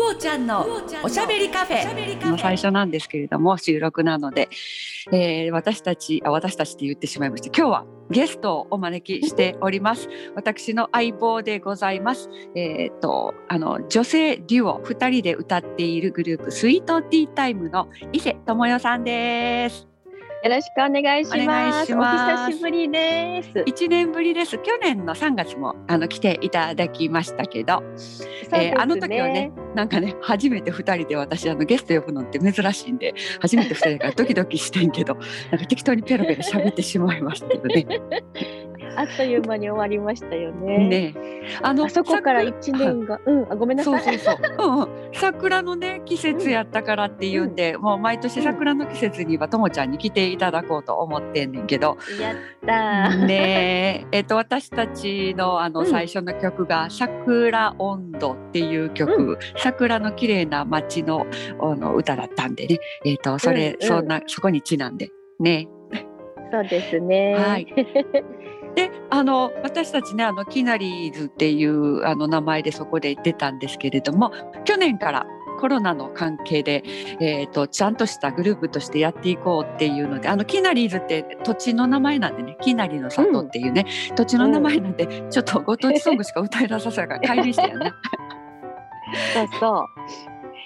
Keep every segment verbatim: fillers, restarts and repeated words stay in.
おちゃんのおしゃべりカフェの最初なんですけれども、収録なので、えー、私たちあ私たちって言ってしまいました。今日はゲストをお招きしております。私の相棒でございます。えー、とあの女性デュオふたりで歌っているグループスイートティータイムの伊勢智代さんです。 よろしくお願いします。 お願いします。 お久しぶりです。 いちねんぶりです。去年のさんがつもあの来ていただきましたけど、 そうですね、 えー、あの時はね、なんかね、初めてふたりで私あのゲスト呼ぶのって珍しいんで、初めてふたりからドキドキしてんけど、なんか適当にペロペロ喋ってしまいましたけどね。 あっという間に終わりましたよね。 ね、あのあそこからいちねんが、うん、あごめんなさい。 そうそうそう、うんうん、桜のね季節やったからっていうんで、うん、もう毎年桜の季節にはともちゃんに来ていただこうと思ってんねんけど、 やったーねえ、えっと私たちのあの最初の曲が、うん、桜温度っていう曲、うん、桜の綺麗な街のあの歌だったんでね、えっとそれ、うんうん、そんなそこにちなんでね。 そうですね。 はい。で、あの私たちね、あのキナリーズっていうあの名前でそこで出たんですけれども、去年からコロナの関係で、えーと、ちゃんとしたグループとしてやっていこうっていうので、あのキナリーズって土地の名前なんでね、キナリの里っていうね、うん、土地の名前なんで、うん、ちょっとご当地ソングしか歌えなさそうやから改名したよね。 そうそう、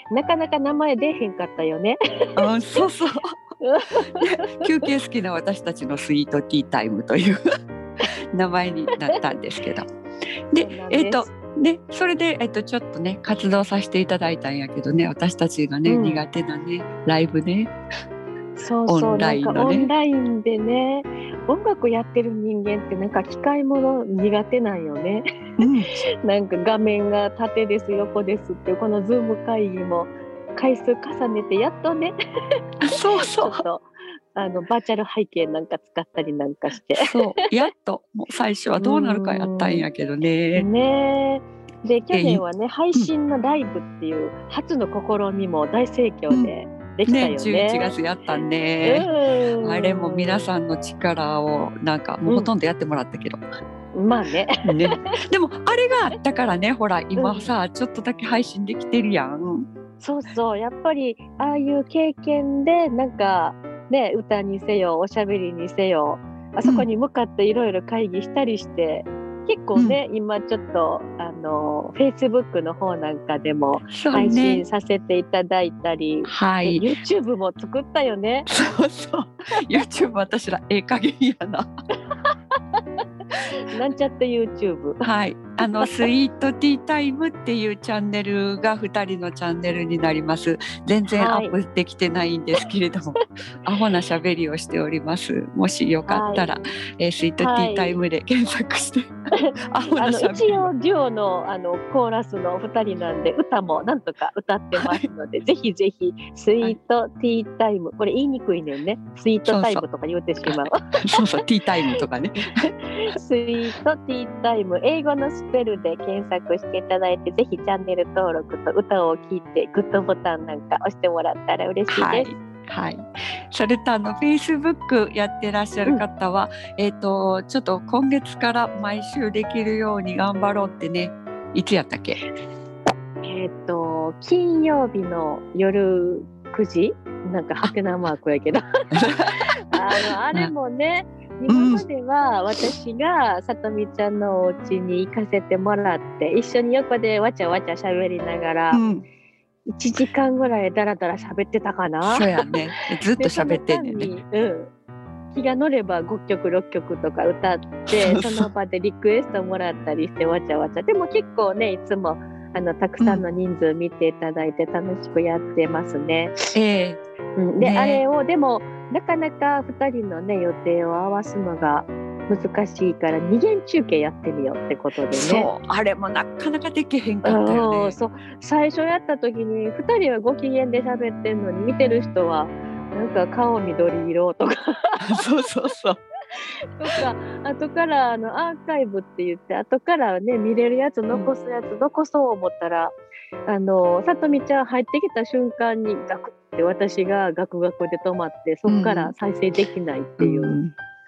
なかなか名前出へんかったよね。 あ、そうそう。休憩好きな私たちのスイートティータイムという名前になったんですけど、で、えっとね、それで、えっと、ちょっとね活動させていただいたんやけどね、私たちがね、うん、苦手なねライブね、 そうそう、オンラインのね、なんかオンラインでね、音楽やってる人間ってなんか機械もの苦手なんよね、うん、なんか画面が縦です横ですっていうこのズーム会議も回数重ねてやっとねそうそうちょっとあのバーチャル背景なんか使ったりなんかして、 そうやっともう最初はどうなるかやったんやけどね。 ねで去年はね、配信のライブっていう初の試みも大盛況でできたよね。 ね、じゅういちがつやったんね。あれも皆さんの力をなんかもうほとんどやってもらったけど、 うん、まあ ね, ねでもあれがあったからね、ほら今さ、うん、ちょっとだけ配信できてるやん。 そうそう、やっぱりああいう経験でなんかね、歌にせよおしゃべりにせよあそこに向かっていろいろ会議したりして、うん、結構ね、うん、今ちょっとあの Facebook の方なんかでも配信させていただいたり、 ね、はい、 YouTube も作ったよね。 そうそう、YouTube 私らええ加減やな。 なんちゃって YouTube、 はい、あのスイートティータイムっていうチャンネルがふたりのチャンネルになります。全然アップできてないんですけれども、はい、アホなしゃべりをしております。もしよかったら、はい、えー、スイートティータイムで検索して、はい、アホなしゃべり。 一応デュオ の, あのコーラスのふたりなんで歌もなんとか歌ってますので、はい、ぜひぜひスイートティータイム、これ言いにくいねんね、スイートタイムとか言うてしまう。 そうそう、ティータイムとかね。 スイートティータイム、英語のスペルで検索していただいて、ぜひチャンネル登録と歌を聴いてグッドボタンなんか押してもらったら嬉しいです。はいはい、それとあの Facebook やってらっしゃる方は、うん、えーと、ちょっと今月から毎週できるように頑張ろうってね、いつやったっけ？ えっと金曜日の夜くじ、なんかハテナマークやけどあのあれもね、今までは私がさとみちゃんのお家に行かせてもらって一緒に横でわちゃわちゃ喋りながら、うん、いちじかんぐらいだらだら喋ってたかな。 そうやね、ずっと喋ってんねんね。 うん、気が乗ればごきょくろっきょくとか歌ってその場でリクエストもらったりしてわちゃわちゃ、でも結構ね、いつもあのたくさんの人数見ていただいて楽しくやってますね。 うん、えーうん、で、ね、あれをでもなかなかふたりのね予定を合わすのが難しいから二元中継やってみようってことでね。 そう、あれもなかなかできへんかったよね。 そう、最初やった時にふたりはご機嫌で喋ってんのに見てる人はなんか顔緑色とかそうそうそうとか、後からあのアーカイブって言って後からね見れるやつ残すやつ、うん、残そう思ったらあのさとみちゃん入ってきた瞬間にガクって私がガクガクで止まって、そこから再生できないっていう、うんうん、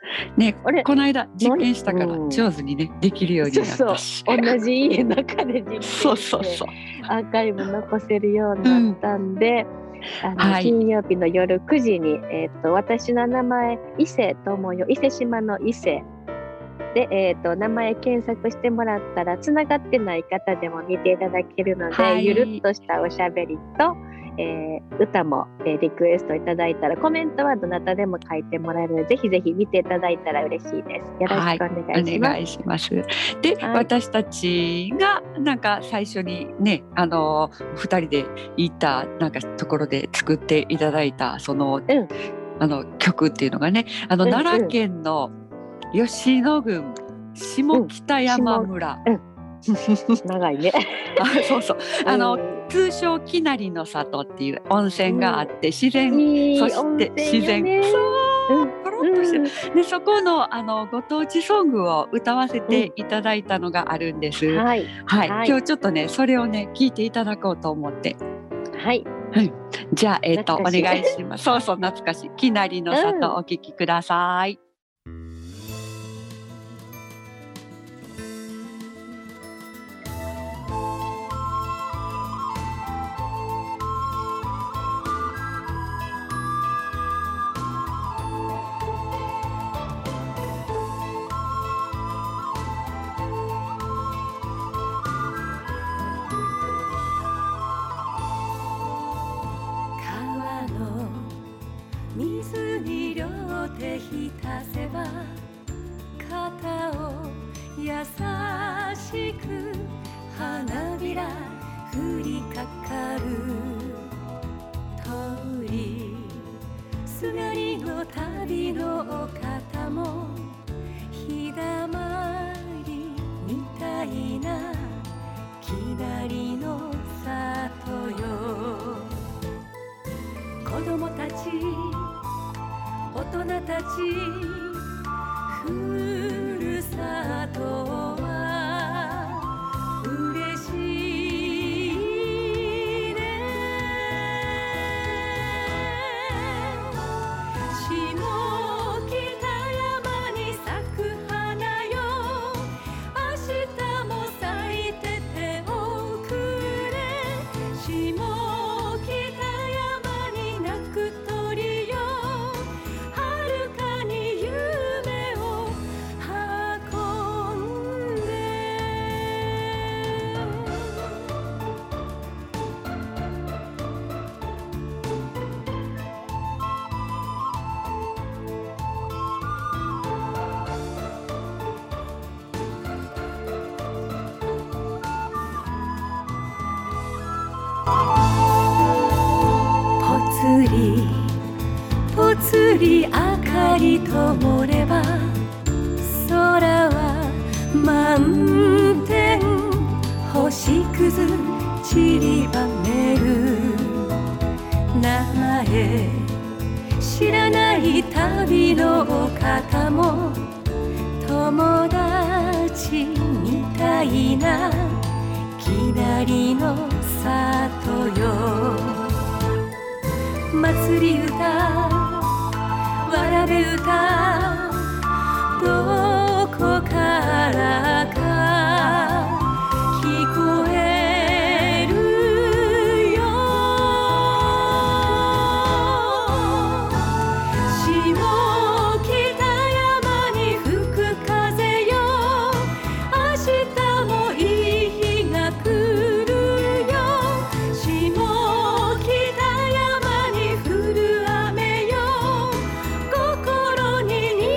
ね、 あれこの間実験したからうん上手にねできるようになったし。 そう同じ家の中で実験そうそうしてそう。 アーカイブ残せるようになったんで、あのはい金曜日の夜くじに、えー、と私の名前伊勢智代、伊勢島の伊勢で、えー、と名前検索してもらったらつながってない方でも見ていただけるので、 はいゆるっとしたおしゃべりと、えー歌も、えーリクエストいただいたらコメントはどなたでも書いてもらえるので、ぜひぜひ見ていただいたら嬉しいです。よろしくお願いします。 お願いします。で、 はい私たちがなんか最初にね、あのふたりで行ったなんかところで作っていただいたその、 うんあの曲っていうのがね、あのうんうん奈良県の吉野郡下北山村。 うん長いね。 あ、そうそう。あの、 うん通称きなりの里っていう温泉があって、自然、 いいそして温泉自然、 よねそう、 うんとろっとしてる。 うでそこのあのご当地ソングを歌わせていただいたのがあるんです。 んはい、 はいはい今日ちょっとねそれをね聞いていただこうと思って。 はいじゃあえっ、とお懐かしい願いします。そうそう懐かしい。きなりの里、 うんお聞きください。 川の水に両手浸せば肩を優しく花びら降りかかる通りすがりの旅のお方も日だまりみたいなきなりの里よ。子供たち大人たちふるさとは嬉しいね。下北山に咲く花よ、明日も咲いてておくれ。下北山に鳴く鳥よ、遥かに夢を運んで。ぽつりぽつり明かり灯れば空は満天、星屑散りばめる。名前知らない旅のお方も友達みたいなきなりの里よ。祭り歌わらべ歌どこからか聞こえるよ。下北山に吹く風よ、明日もいい日が来るよ。下北山に降る雨よ、心に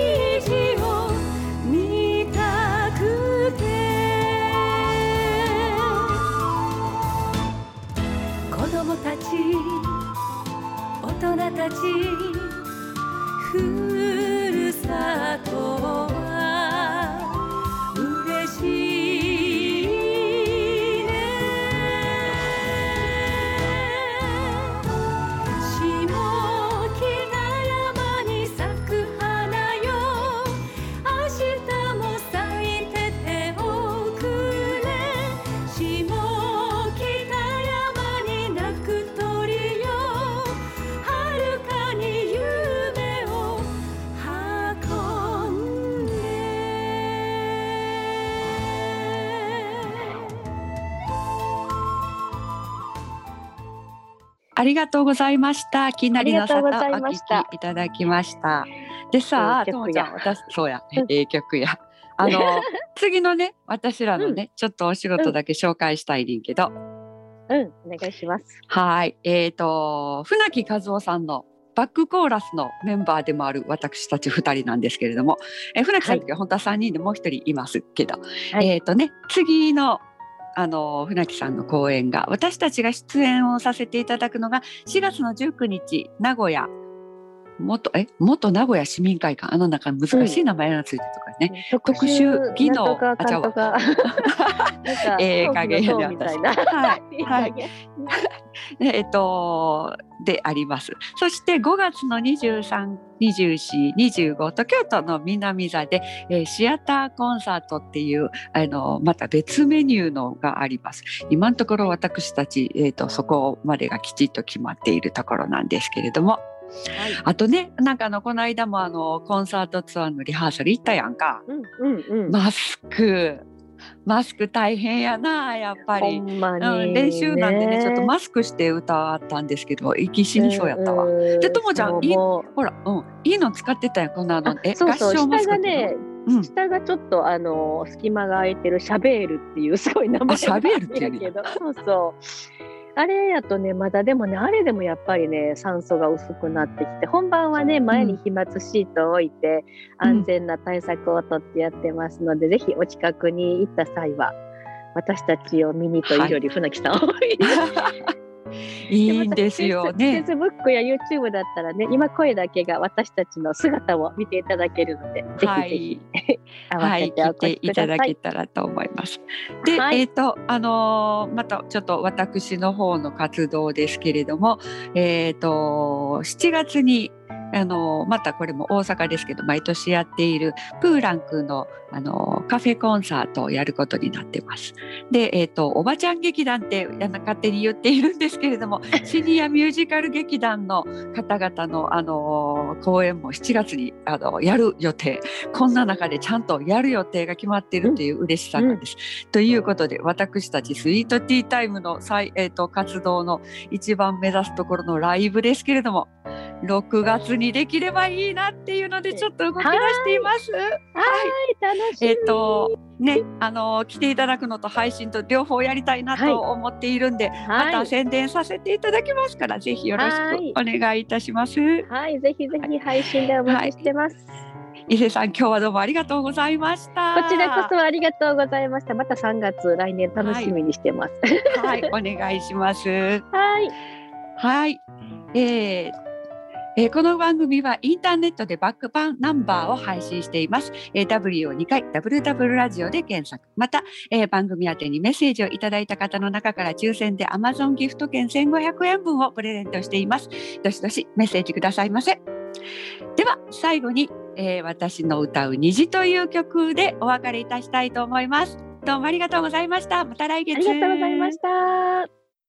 ありがとうございました。きなりの里おありがとうございま聞したきいただきました。でさあ、 ええ曲やともちゃん、私そうや、 うんええ曲や。あの次のね、私らのね、ちょっとお仕事だけ紹介したいねんけど、 うんお願いします。 はい、えっ、と船木和夫さんのバックコーラスのメンバーでもある私たちふたりなんですけれども、え船木さんの時は本当はさんにんでもうひとりいますけど、 はいえっ、とね、次のあの船木さんの公演が、私たちが出演をさせていただくのがしがつのじゅうくにち、名古屋元え元名古屋市民会館、あの中難しい名前がついてるとかね、 特特殊技能なんとかかんとかなんかええ加減やねみたいなはいいいはい加減えっとであります。そしてごがつのにじゅうさん、にじゅうよん、にじゅうごと京都の南座で、えーシアターコンサートっていうあのまた別メニューのがあります。今のところ私たち、えーとそこまでがきちっと決まっているところなんですけれども、 はいあとね、なんかあのこの間もあのコンサートツアーのリハーサル行ったやんか。 うんうんうんマスクマスク大変やなやっぱり。 ほんまに、 うん、練習なんでねちょっとマスクして歌ったんですけど息死にそうやったわ。 うんでともちゃんそういいもほら、うん、いいの使ってたやんこのあのうえあそうそう合唱マス下がクっていうのね、 うん下がちょっとあの隙間が空いてるシャベールっていうすごい名前あシャベールっていうんややけど、そうそうあれやとねまだでもねあれでもやっぱりね酸素が薄くなってきて、本番はね前に飛沫シートを置いて、 うん安全な対策をとってやってますので、ぜひお近くに行った際は私たちを見にというより船木さんを見にいいんですよね。 Facebook や YouTube だったらね今声だけが私たちの姿を見ていただけるので、 はぜひぜいひ合わはい、 せてお聞いて越しください。 いただけたらと思います。で、 はいえっ、とあのーまたちょっと私の方の活動ですけれども、えっ、としちがつにあのーまたこれも大阪ですけど毎年やっているプーランクのあのーカフェコンサートをやることになってます。で、えっ、とおばちゃん劇団ってあの勝手に言っているんですけれども、シニアミュージカル劇団の方々のあのー公演もしちがつにあのやる予定。こんな中でちゃんとやる予定が決まっているという嬉しさなんです。うん、ということで私たちスイートティータイムの再、えー、と活動の一番目指すところのライブですけれども、ろくがつにできればいいなっていうのでちょっと動き出しています。はい、 はい楽しみ。 えっ、とね、あの来ていただくのと配信と両方やりたいなと思っているんで、 はい、 また宣伝させていただきますから、ぜひよろしくお願いいたします。 はい、ぜひぜひ配信でお待ちしてます。はい伊勢さん、今日はどうもありがとうございました。 こちらこそありがとうございました。またさんがつ来年楽しみにしてます。 はい、はい、お願いします。 はい。 はい、えーえー、この番組はインターネットでバックパンナンバーを配信しています。えー、ダブリュー をにかい ダブリューダブリュー ラジオで検索。また、えー、番組宛てにメッセージをいただいた方の中から抽選で Amazon ギフト券せんごひゃくえんぶんをプレゼントしています。どしどしメッセージくださいませ。では最後に、えー、私の歌う虹という曲でお別れいたしたいと思います。どうもありがとうございました。また来月。 ありがとうございました。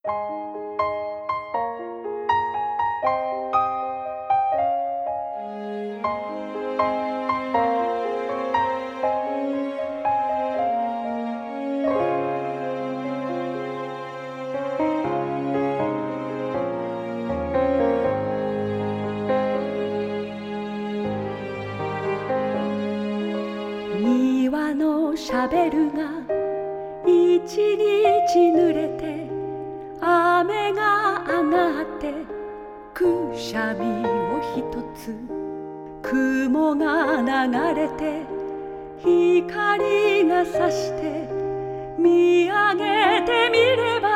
庭のシャベルが一日濡れて、雨が上がってくしゃみをひとつ、雲が流れて光が差して見上げてみれば、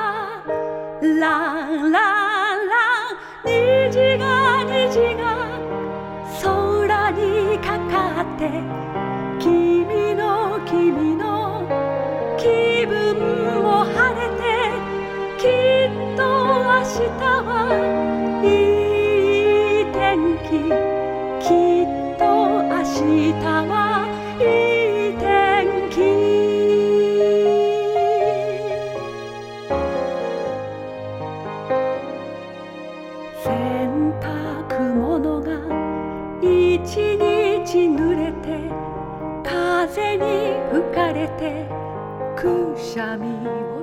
ランランラン虹が虹が空にかかって、君の君の気分も晴れて、きっと明日はいい天気、きっと明日はいい天気。洗濯物が一日濡れて、風に吹かれてくしゃみを